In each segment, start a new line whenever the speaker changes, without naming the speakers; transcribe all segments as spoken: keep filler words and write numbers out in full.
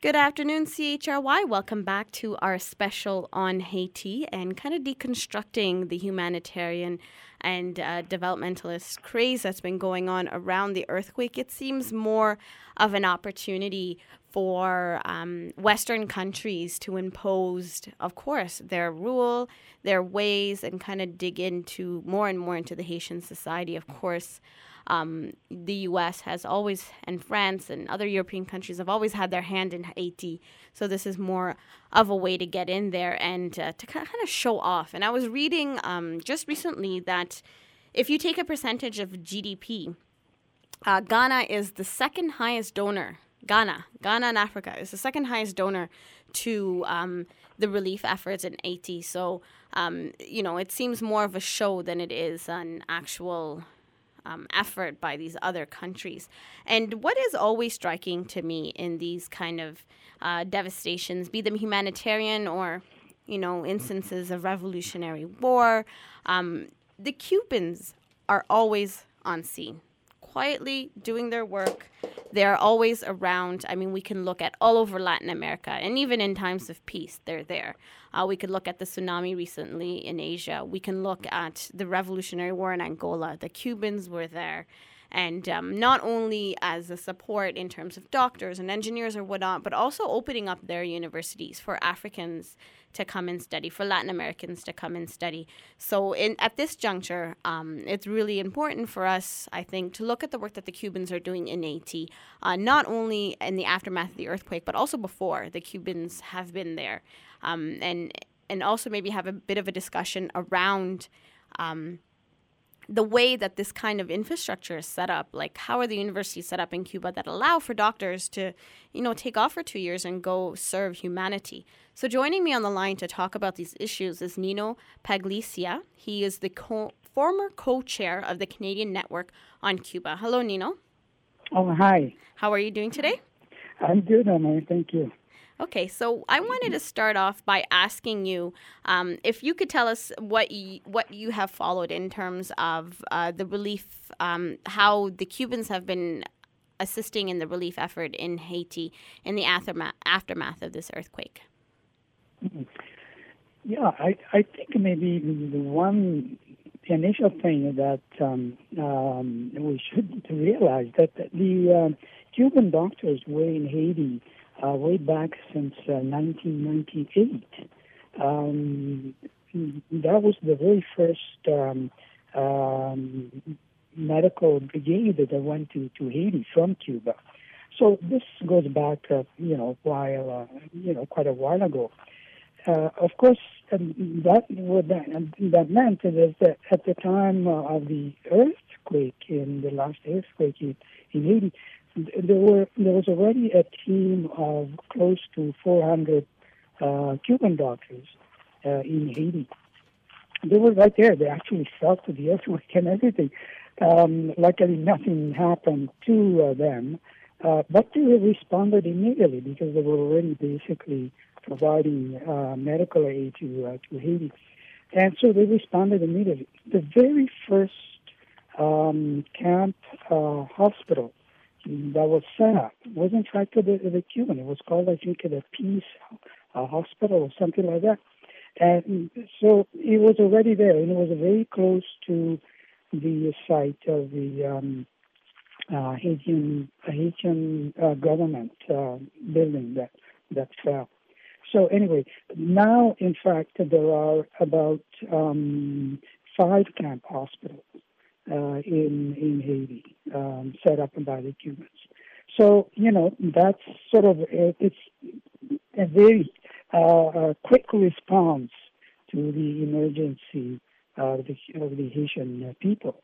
Good afternoon, C H R Y. Welcome back to our special on Haiti and kind of deconstructing the humanitarian and uh, developmentalist craze that's been going on around the earthquake. It seems more of an opportunity for um, Western countries to impose, of course, their rule, their ways, and kind of dig into more and more into the Haitian society. Of course, Um, the U S has always, and France and other European countries have always had their hand in Haiti. So this is more of a way to get in there and uh, to kind of show off. And I was reading um, just recently that if you take a percentage of G D P, uh, Ghana is the second highest donor. Ghana, Ghana in Africa is the second highest donor to um, the relief efforts in Haiti. So, um, you know, it seems more of a show than it is an actual Um, effort by these other countries. And what is always striking to me in these kind of uh, devastations, be them humanitarian or, you know, instances of revolutionary war, um, the Cubans are always on scene, quietly doing their work. They're always around. I mean, we can look at all over Latin America, and even in times of peace, they're there. Uh, we could look at the tsunami recently in Asia. We can look at the Revolutionary War in Angola. The Cubans were there. And um, not only as a support in terms of doctors and engineers or whatnot, but also opening up their universities for Africans to come and study, for Latin Americans to come and study. So in, at this juncture, um, it's really important for us, I think, to look at the work that the Cubans are doing in Haiti, uh, not only in the aftermath of the earthquake, but also before. The Cubans have been there. Um, and, and also maybe have a bit of a discussion around um, the way that this kind of infrastructure is set up. Like, how are the universities set up in Cuba that allow for doctors to, you know, take off for two years and go serve humanity? So joining me on the line to talk about these issues is Nino Paglicia. He is the co- former co-chair of the Canadian Network on Cuba. Hello, Nino.
Oh, hi.
How are you doing today?
I'm good, Emily. Thank you.
Okay, so I wanted to start off by asking you um, if you could tell us what you, what you have followed in terms of uh, the relief, um, how the Cubans have been assisting in the relief effort in Haiti in the aftermath, aftermath of this earthquake.
Yeah, I, I think maybe the one the initial thing that um, um, we should realize that the uh, Cuban doctors were in Haiti Uh, way back since uh, nineteen ninety-eight. Um, that was the very first um, um, medical brigade that went to, to Haiti from Cuba. So this goes back, uh, you know, while uh, you know, quite a while ago. Uh, of course, um, that what that, that meant is that at the time uh, of the earthquake, in the last earthquake in, in Haiti, There were there was already a team of close to four hundred uh, Cuban doctors uh, in Haiti. They were right there. They actually felt the earthquake and everything. Um, luckily, nothing happened to uh, them, uh, but they responded immediately because they were already basically providing uh, medical aid to uh, to Haiti, and so they responded immediately. The very first um, camp uh, hospital that was set up wasn't tried to the, the Cuban. It was called, I think, the Peace uh, Hospital or something like that. And so it was already there, and it was very close to the site of the um, uh, Haitian, Haitian uh, government uh, building that, that fell. So anyway, now, in fact, there are about um, five camp hospitals Uh, in in Haiti, um, set up by the Cubans. So you know that's sort of it's a very uh, uh, quick response to the emergency of the of the Haitian people.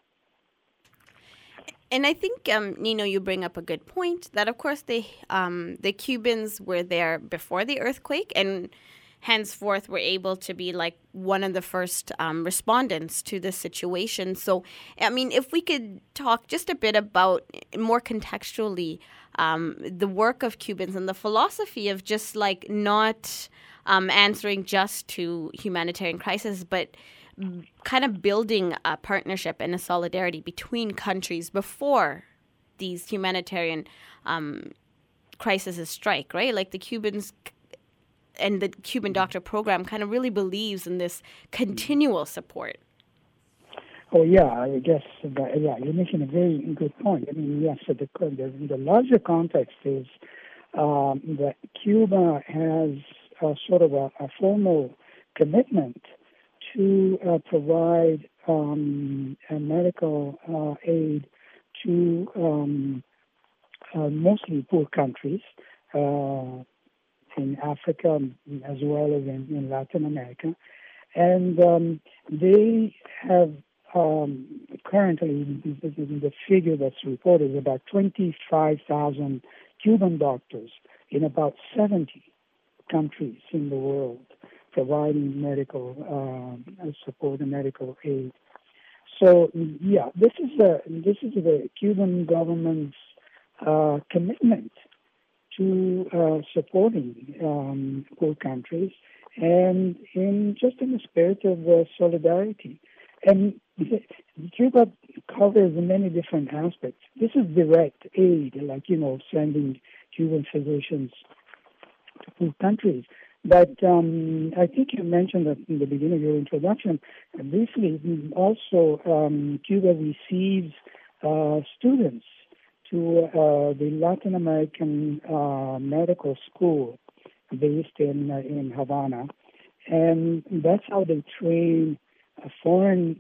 And I think, um, Nino, you bring up a good point that, of course, they um, the Cubans were there before the earthquake, and henceforth were able to be like one of the first um, respondents to this situation. So, I mean, if we could talk just a bit about, more contextually, um, the work of Cubans and the philosophy of just like not um, answering just to humanitarian crisis, but kind of building a partnership and a solidarity between countries before these humanitarian um crises strike, right? Like the Cubans and the Cuban Doctor Program kind of really believes in this continual support.
Oh yeah, I guess that, yeah, you're making a very good point. I mean, yes, so the the, the larger context is um, that Cuba has uh, sort of a, a formal commitment to uh, provide um, a medical uh, aid to um, uh, mostly poor countries uh, in Africa as well as in, in Latin America. And um, they have um, currently, the figure that's reported is about twenty-five thousand Cuban doctors in about seventy countries in the world providing medical um, support and medical aid. So yeah, this is a, this is the Cuban government's uh, commitment to uh, supporting um, poor countries, and in just in the spirit of uh, solidarity. And Cuba covers many different aspects. This is direct aid, like, you know, sending Cuban physicians to poor countries. But um, I think you mentioned that in the beginning of your introduction, uh, briefly, also um, Cuba receives uh, students to uh, the Latin American uh, Medical School based in uh, in Havana, and that's how they train uh, foreign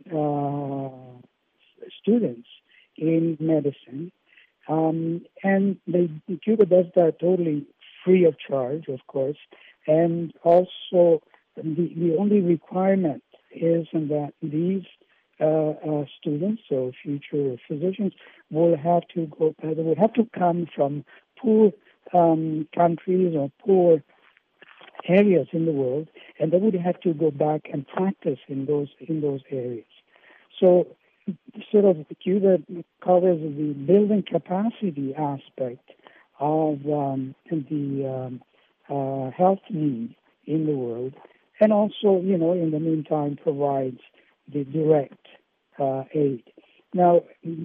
uh, students in medicine. Um, and they, Cuba does that totally free of charge, of course, and also the, the only requirement is that these uh, uh, students or future physicians will have to go. Uh, they will have to come from poor um, countries or poor areas in the world, and they would have to go back and practice in those in those areas. So, sort of, Cuba covers the building capacity aspect of um, the um, uh, health need in the world, and also, you know, in the meantime, provides the direct uh, aid. Now,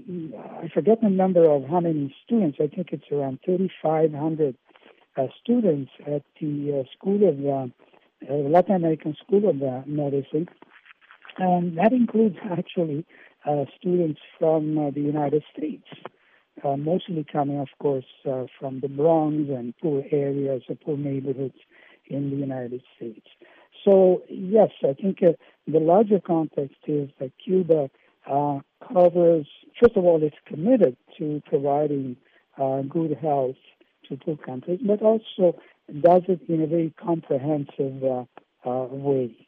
I forget the number of how many students. I think it's around thirty-five hundred uh, students at the uh, School of uh, uh, Latin American School of uh, Medicine, and that includes actually uh, students from uh, the United States, uh, mostly coming, of course, uh, from the Bronx and poor areas, or poor neighborhoods in the United States. So, yes, I think uh, the larger context is that Cuba uh, covers, first of all, it's committed to providing uh, good health to poor countries, but also does it in a very comprehensive uh, uh, way.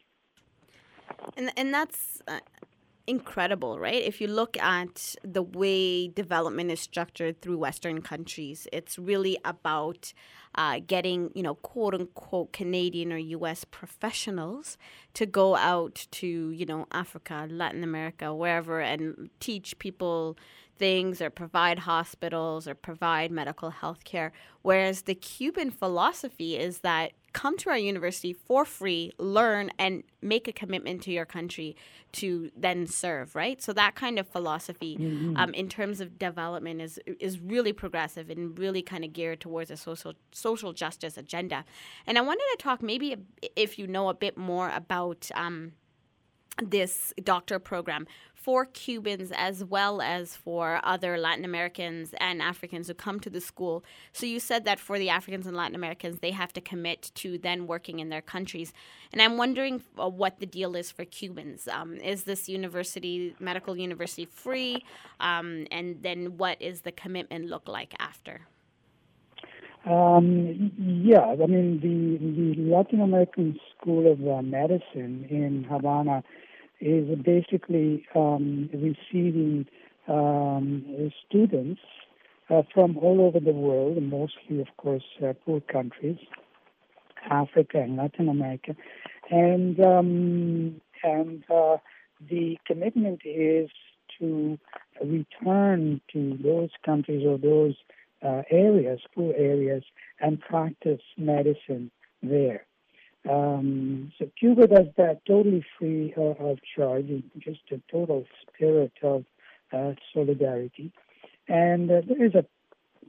And and that's uh, incredible, right? If you look at the way development is structured through Western countries, it's really about uh, getting, you know, quote unquote Canadian or U S professionals to go out to, you know, Africa, Latin America, wherever, and teach people things or provide hospitals or provide medical health care. Whereas the Cuban philosophy is that come to our university for free, learn, and make a commitment to your country to then serve, right? So that kind of philosophy
Mm-hmm.
um, in terms of development is is really progressive and really kind of geared towards a social social justice agenda. And I wanted to talk maybe if you know a bit more about um, this doctor program for Cubans as well as for other Latin Americans and Africans who come to the school. So you said that for the Africans and Latin Americans, they have to commit to then working in their countries. And I'm wondering uh, what the deal is for Cubans. Um, is this university, medical university, free? Um, and then what is the commitment look like after?
Um, yeah, I mean, the, the Latin American School of uh, Medicine in Havana is basically um, receiving um, students uh, from all over the world, mostly, of course, uh, poor countries, Africa and Latin America, and um, and uh, the commitment is to return to those countries or those uh, areas, poor areas, and practice medicine there. Um, so Cuba does that totally free uh, of charge, in just a total spirit of uh, solidarity. And uh, there is a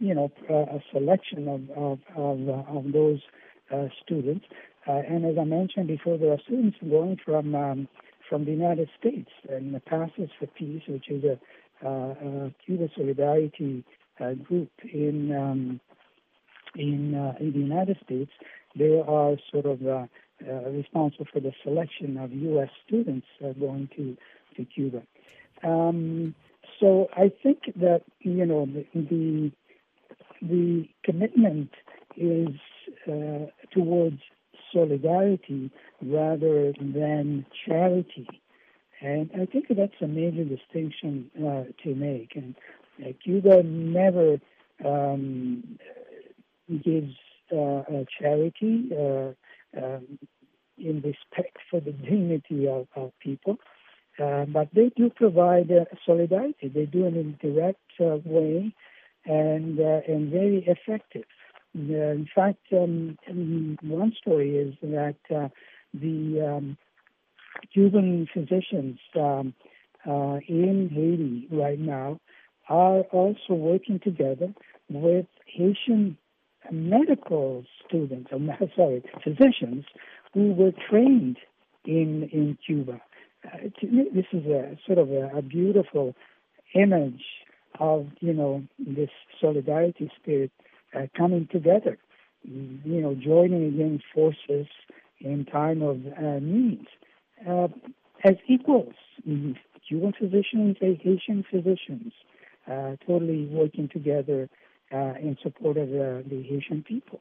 you know, a selection of of of, uh, of those uh, students. Uh, and as I mentioned before, there are students going from um, from the United States and the Passes for Peace, which is a, uh, a Cuba Solidarity uh, group in um, in uh, in the United States. They are sort of uh, uh, responsible for the selection of U S students uh, going to to Cuba. Um, so I think that you know the the, the commitment is uh, towards solidarity rather than charity, and I think that's a major distinction uh, to make. And uh, Cuba never um, gives uh, a charity uh, um, in respect for the dignity of, of people. Uh, but they do provide uh, solidarity. They do it in a direct uh, way and uh, and very effective. Uh, in fact, um, one story is that uh, the um, Cuban physicians um, uh, in Haiti right now are also working together with Haitian medical students, or sorry, physicians who were trained in in Cuba. Uh, to me, this is a sort of a, a beautiful image of you know this solidarity spirit uh, coming together, you know, joining against forces in time of uh, need uh, as equals. Mm, Cuban physicians, and Haitian physicians, uh, totally working together uh, in support of uh, the Haitian people.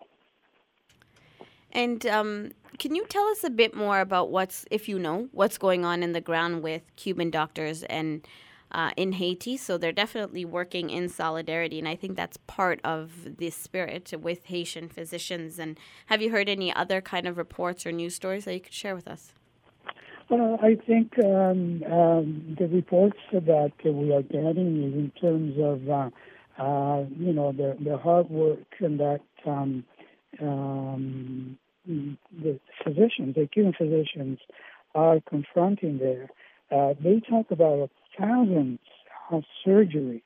And um, can you tell us a bit more about what's, if you know, what's going on in the ground with Cuban doctors and uh, in Haiti? So they're definitely working in solidarity, and I think that's part of the spirit with Haitian physicians. And have you heard any other kind of reports or news stories that you could share with us?
Well, I think um, um, the reports that we are getting is in terms of, uh, uh, you know, the, the hard work and that um, um, the physicians, the Cuban physicians, are confronting there. Uh, they talk about thousands of surgeries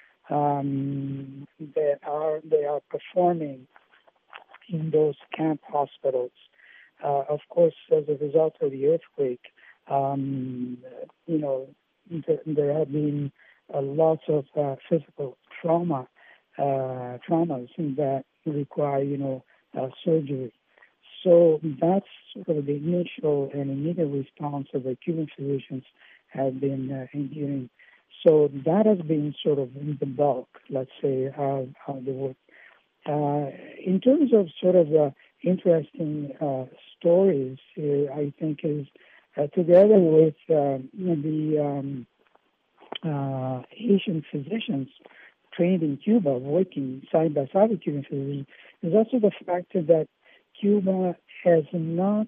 um, that are they are performing in those camp hospitals. Uh, of course, as a result of the earthquake, um, you know, there, there have been uh, lots of uh, physical trauma, uh, traumas that require, you know, uh, surgery. So that's sort of the initial and immediate response of the Cuban physicians have been uh, enduring. So that has been sort of the bulk, let's say, of, of the work. Uh, in terms of sort of uh, interesting uh, stories, uh, I think is uh, together with uh, the um, uh, Haitian physicians trained in Cuba, working side by side with Cuban physicians, is also the fact that Cuba has not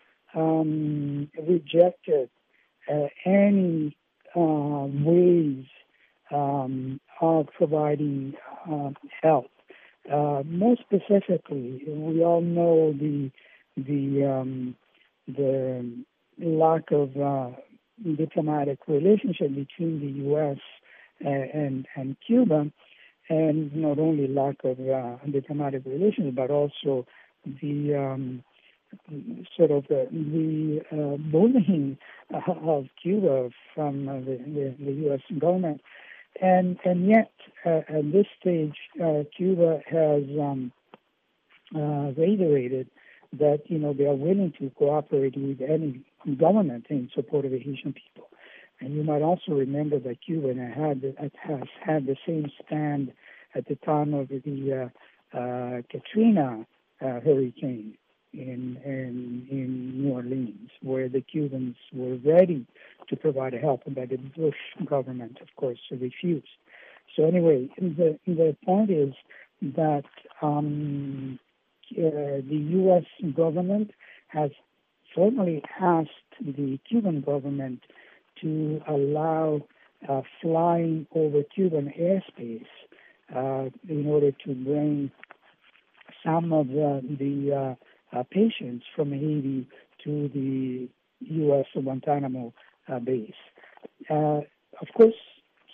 um, rejected uh, any uh, ways um, of providing uh, help. Uh, more specifically, we all know the the um, the lack of uh, diplomatic relationship between the U S and and Cuba, and not only lack of uh, diplomatic relations, but also the um, sort of the, the uh, bullying of Cuba from uh, the, the, the U S government. And and yet, uh, at this stage, uh, Cuba has um, uh, reiterated that you know they are willing to cooperate with any government in support of the Haitian people. And you might also remember that Cuba had has had the same stand at the time of the uh, uh, Katrina uh, hurricane in, in in New Orleans, where the Cubans were ready to provide help, but the Bush government, of course, refused. So anyway, the the point is that um, uh, the U S government has formally asked the Cuban government to allow uh, flying over Cuban airspace uh, in order to bring some of the, the uh, uh, patients from Haiti to the U S Guantanamo uh, base. Uh, of course,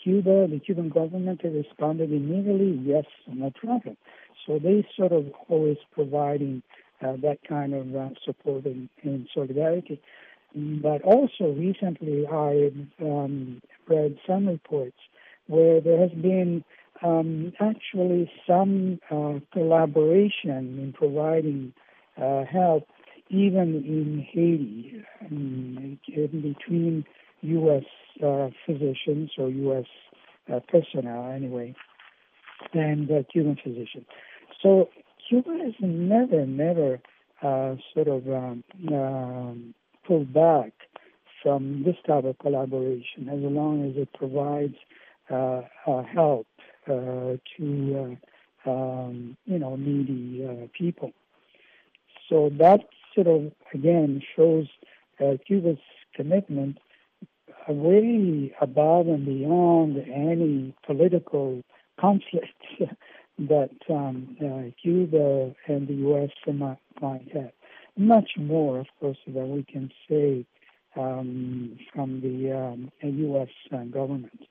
Cuba, the Cuban government responded immediately, yes, no problem. So they sort of always providing uh, that kind of uh, support and, and solidarity. But also recently I um, read some reports where there has been um, actually some uh, collaboration in providing uh, help even in Haiti, um, in between U S uh, physicians or U S uh, personnel anyway, and uh, Cuban physicians. So Cuba has never, never uh, sort of um, um, pulled back from this type of collaboration as long as it provides uh, uh, help uh, to uh, um, you know needy uh, people. So that sort of again shows uh, Cuba's commitment uh, way above and beyond any political conflict that um, uh, Cuba and the U S might, might have. Much more, of course, that we can say um, from the um, U S uh, government.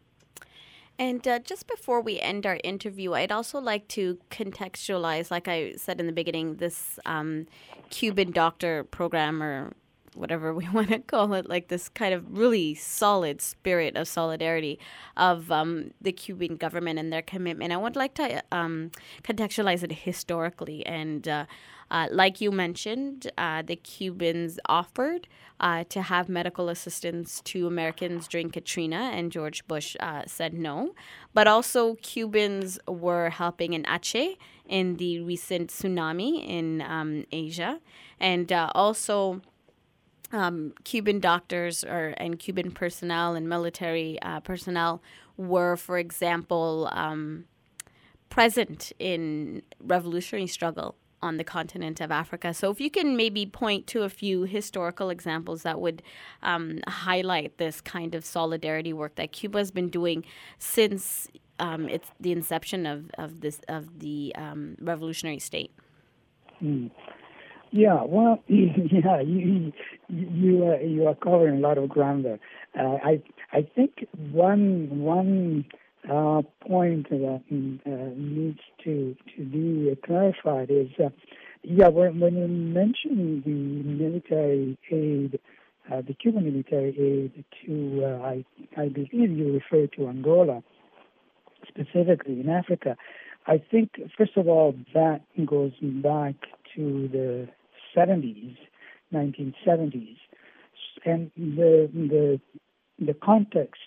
And uh, just before we end our interview, I'd also like to contextualize, like I said in the beginning, this um, Cuban doctor program or whatever we want to call it, like this kind of really solid spirit of solidarity of um, the Cuban government and their commitment. I would like to um, contextualize it historically. And uh, uh, like you mentioned, uh, the Cubans offered uh, to have medical assistance to Americans during Katrina, and George Bush uh, said no. But also Cubans were helping in Aceh in the recent tsunami in um, Asia. And uh, also Um, Cuban doctors or and Cuban personnel and military uh, personnel were, for example, um, present in revolutionary struggle on the continent of Africa. So if you can maybe point to a few historical examples that would um, highlight this kind of solidarity work that Cuba has been doing since um, it's the inception of, of this of the um, revolutionary state.
Mm. Yeah, well, yeah, you you uh, you are covering a lot of ground there. Uh, I I think one one uh, point that uh, needs to to be clarified is uh, yeah when when you mention the military aid, uh, the Cuban military aid to uh, I I believe you refer to Angola specifically in Africa. I think first of all that goes back to the seventies, nineteen seventies, and the the the context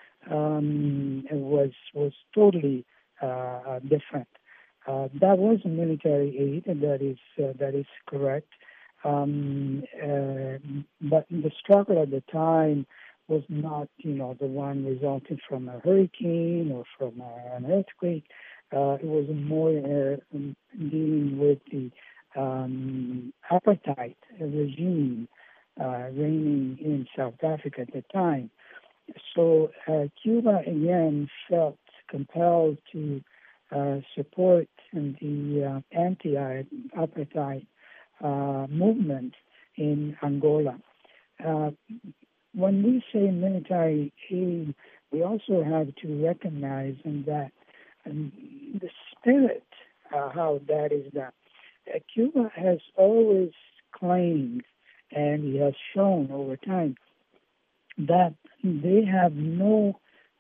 um, was was totally uh, different. Uh, that was military aid, and that is uh, that is correct. Um, uh, but the struggle at the time was not, you know, the one resulting from a hurricane or from a, an earthquake. Uh, it was more uh, dealing with the um, apartheid regime uh, reigning in South Africa at the time. So uh, Cuba again felt compelled to uh, support the uh, anti-apartheid uh, movement in Angola. Uh, when we say military aid, we also have to recognize that um, the spirit, uh, how that is done. Uh, Cuba has always claimed, and it has shown over time, that they have no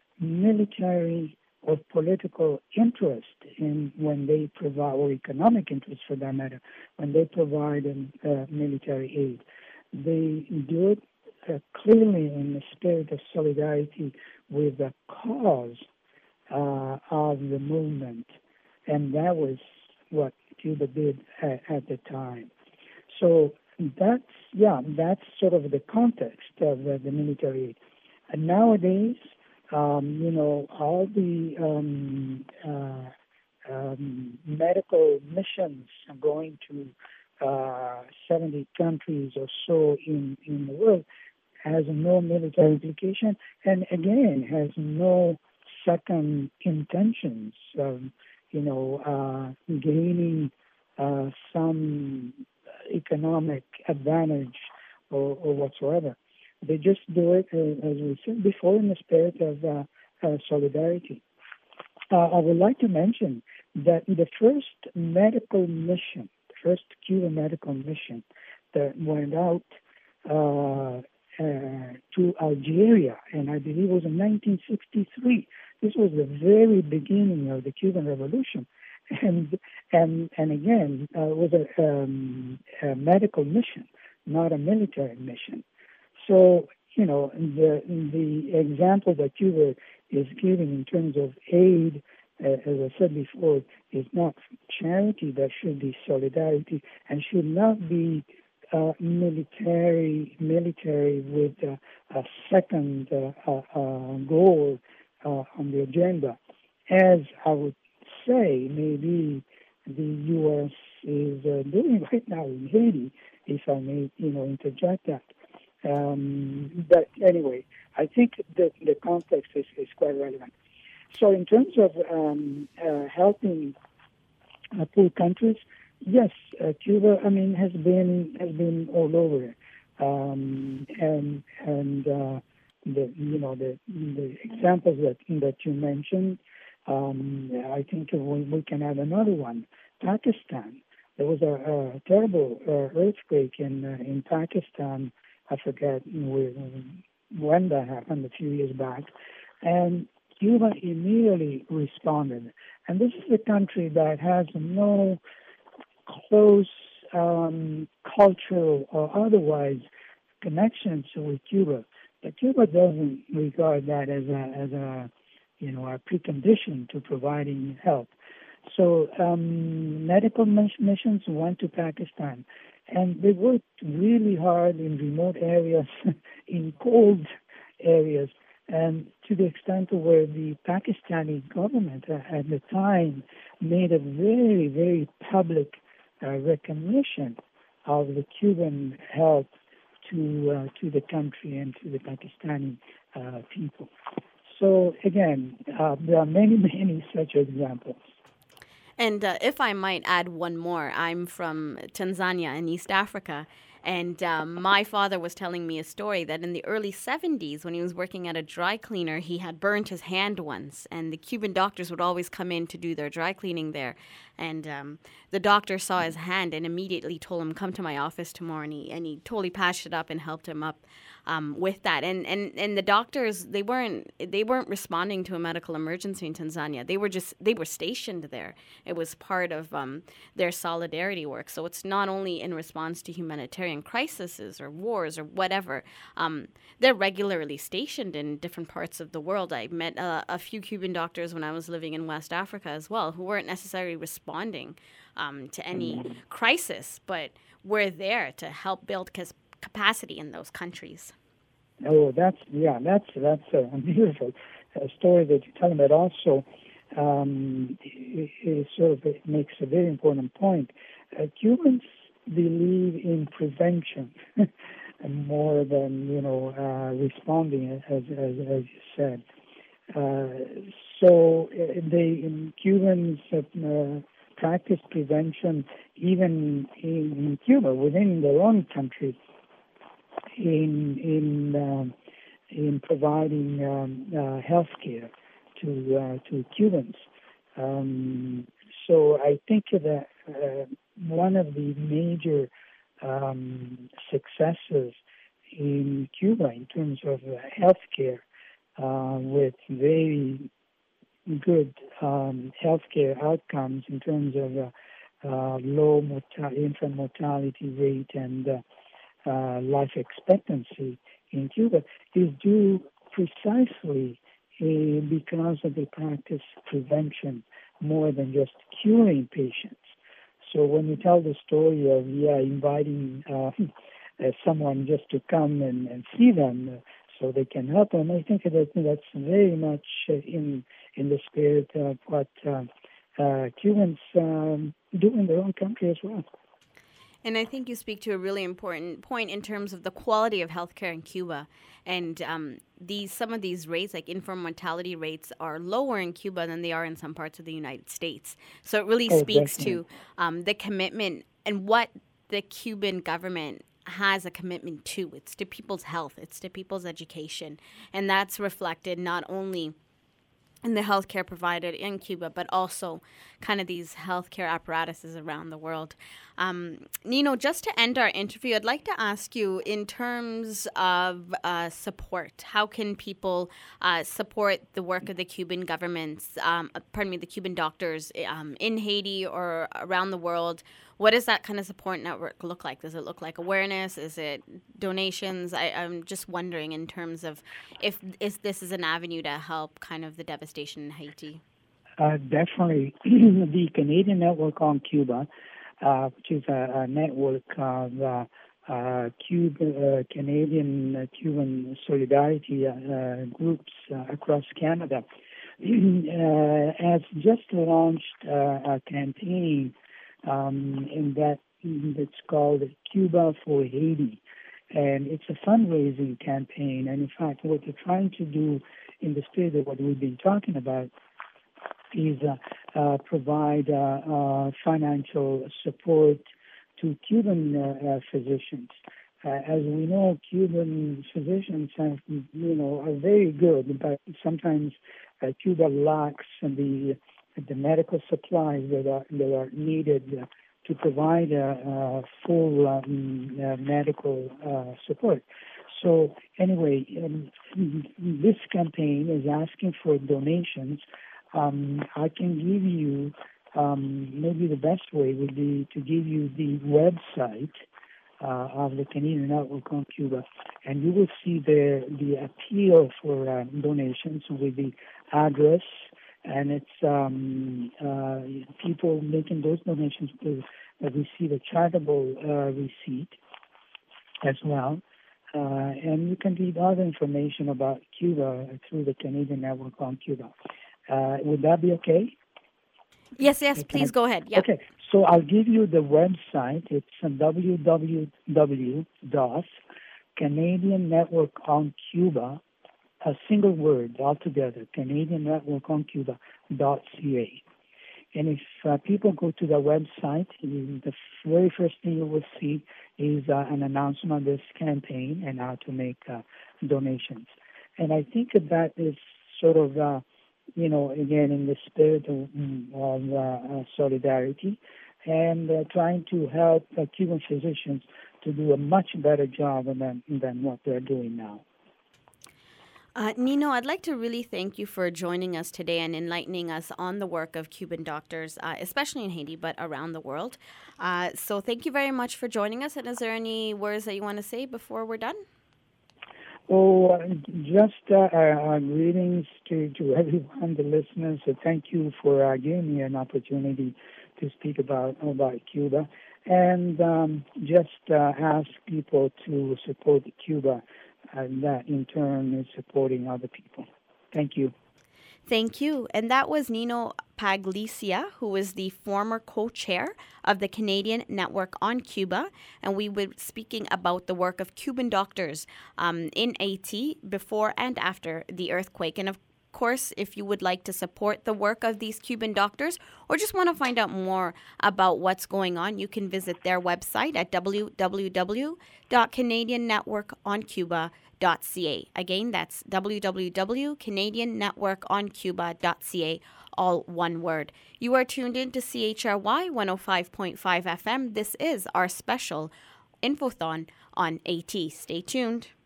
military or political interest in when they provide, or economic interest for that matter, when they provide uh, military aid. They do it uh, clearly in the spirit of solidarity with the cause uh, of the movement, and that was what Cuba did at, at the time. So that's, yeah, that's sort of the context of uh, the military aid. And nowadays, um, you know, all the um, uh, um, medical missions are going to uh, seventy countries or so in, in the world has no military implication, and again, has no second intentions of, you know, uh, gaining uh, some economic advantage or, or whatsoever. They just do it, uh, as we said before, in the spirit of uh, uh, solidarity. Uh, I would like to mention that the first medical mission, the first Cuban medical mission that went out uh, uh, to Algeria, and I believe it was in nineteen sixty-three. This was the very beginning of the Cuban Revolution, and and and again, uh, it was a, um, a medical mission, not a military mission. So you know, the the example that Cuba is giving in terms of aid, uh, as I said before, is not charity, that should be solidarity, and should not be uh, military military with uh, a second uh, uh, uh, goal uh, on the agenda. As I would say, maybe the U S is uh, doing right now in Haiti, if I may, you know, interject that. Um, but anyway, I think that the context is, is quite relevant. So in terms of um, uh, helping uh, poor countries, yes, uh, Cuba, I mean, has been has been all over, um, and and uh, the you know the the examples that that you mentioned, um, I think we, we can add another one. Pakistan. There was a, a terrible uh, earthquake in uh, in Pakistan. I forget when that happened, a few years back. And Cuba immediately responded. And this is a country that has no close um, cultural or otherwise connections with Cuba. But Cuba doesn't regard that as a, as a you know, a precondition to providing help. So um, medical missions went to Pakistan. And they worked really hard in remote areas, in cold areas, and to the extent where the Pakistani government uh, at the time made a very, very public uh, recognition of the Cuban help to uh, to the country and to the Pakistani uh, people. So again, uh, there are many, many such examples.
And uh, if I might add one more, I'm from Tanzania in East Africa. And um, my father was telling me a story that in the early seventies, when he was working at a dry cleaner, he had burned his hand once. And the Cuban doctors would always come in to do their dry cleaning there. And um, the doctor saw his hand and immediately told him, come to my office tomorrow. And he, and he totally patched it up and helped him up um, with that. And, and and the doctors, they weren't they weren't responding to a medical emergency in Tanzania. They were just, they were stationed there. It was part of um, their solidarity work. So it's not only in response to humanitarian crises or wars or whatever. Um, they're regularly stationed in different parts of the world. I met uh, a few Cuban doctors when I was living in West Africa as well, who weren't necessarily responding um, to any crisis, but were there to help build cas- capacity in those countries.
Oh, that's yeah, that's that's a beautiful uh, story that you're talking about. Also, um, it, it sort of it makes a very important point. Uh, Cubans believe in prevention more than you know uh, responding, as, as as you said. Uh, so uh, they in Cubans uh, practice prevention even in, in Cuba within their own country in in um, in providing um, uh, health care to uh, to Cubans. Um, so I think that uh, one of the major um, successes in Cuba in terms of uh, health care uh, with very good um, healthcare outcomes in terms of uh, uh, low morta- infant mortality rate and uh, uh, life expectancy in Cuba is due precisely uh, because of the practice prevention more than just curing patients. So when you tell the story of yeah inviting uh, uh, someone just to come and, and see them uh, so they can help them, I think that that's very much uh, in in the spirit of what uh, uh, Cubans um, do in their own country as well.
And I think you speak to a really important point in terms of the quality of healthcare in Cuba. And um, these some of these rates, like infant mortality rates, are lower in Cuba than they are in some parts of the United States. So it really
Oh,
speaks
definitely.
to um, the commitment and what the Cuban government has a commitment to. It's to people's health. It's to people's education. And that's reflected not only and the healthcare provided in Cuba, but also kind of these healthcare apparatuses around the world. Um, Nino, just to end our interview, I'd like to ask you in terms of uh, support, how can people uh, support the work of the Cuban governments, um, pardon me, the Cuban doctors um, in Haiti or around the world? What does that kind of support network look like? Does it look like awareness? Is it donations? I, I'm just wondering in terms of if, if this is an avenue to help kind of the devastation in Haiti.
Uh, definitely. The Canadian Network on Cuba, uh, which is a, a network of uh, uh, Cuba, uh, Canadian uh, Cuban solidarity uh, groups uh, across Canada, uh, has just launched uh, a campaign Um, and that it's called Cuba for Haiti, and it's a fundraising campaign. And in fact, what they're trying to do in the spirit of what we've been talking about is uh, uh, provide uh, uh, financial support to Cuban uh, uh, physicians. Uh, as we know, Cuban physicians have, you know, are very good, but sometimes uh, Cuba lacks the the medical supplies that are, that are needed uh, to provide uh, uh, full um, uh, medical uh, support. So anyway, um, this campaign is asking for donations. Um, I can give you, um, maybe the best way would be to give you the website uh, of the Canadian Network on Cuba, and you will see the, the appeal for uh, donations with the address. And it's um, uh, people making those donations will uh, receive a charitable uh, receipt as well. Uh, and you can read other information about Cuba through the Canadian Network on Cuba. Uh, would that be okay?
Yes, yes,
okay.
please go ahead. Yep.
Okay, so I'll give you the website. It's w w w dot Canadian Network on Cuba, a single word altogether, Canadian Network on Cuba dot c a. And if uh, people go to the website, the very first thing you will see is uh, an announcement of this campaign and how to make uh, donations. And I think that that is sort of, uh, you know, again, in the spirit of, of uh, uh, solidarity and uh, trying to help uh, Cuban physicians to do a much better job than, than what they're doing now.
Uh, Nino, I'd like to really thank you for joining us today and enlightening us on the work of Cuban doctors, uh, especially in Haiti, but around the world. Uh, so thank you very much for joining us. And is there any words that you want to say before we're done?
Oh, uh, just uh, uh, greetings to, to everyone, the listeners. So thank you for uh, giving me an opportunity to speak about, about Cuba. And um, just uh, ask people to support Cuba. And that in turn is supporting other people. Thank you.
Thank you. And that was Nino Paglicia, who is the former co-chair of the Canadian Network on Cuba. And we were speaking about the work of Cuban doctors um, in Haiti before and after the earthquake. And of course, if you would like to support the work of these Cuban doctors or just want to find out more about what's going on, you can visit their website at w w w dot canadian network on cuba dot c a. Again, that's w w w dot canadian network on cuba dot c a, all one word. You are tuned in to C H R Y one oh five point five F M. This is our special Infothon on A T. Stay tuned.